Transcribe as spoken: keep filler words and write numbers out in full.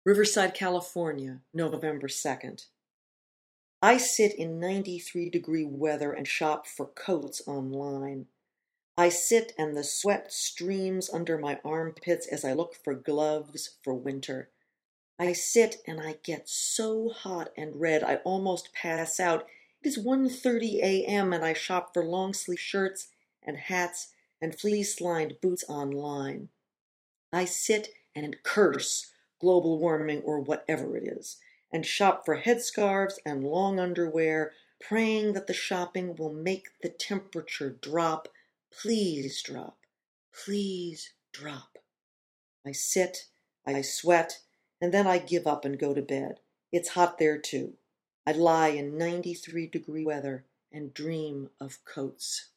Riverside, California, November second. I sit in ninety-three degree weather and shop for coats online. I sit and the sweat streams under my armpits as I look for gloves for winter. I sit and I get so hot and red I almost pass out. It is one thirty a m and I shop for long-sleeve shirts and hats and fleece-lined boots online. I sit and curse global warming or whatever it is, and shop for headscarves and long underwear, praying that the shopping will make the temperature drop. Please drop. Please drop. I sit, I sweat, and then I give up and go to bed. It's hot there too. I lie in ninety-three degree weather and dream of coats.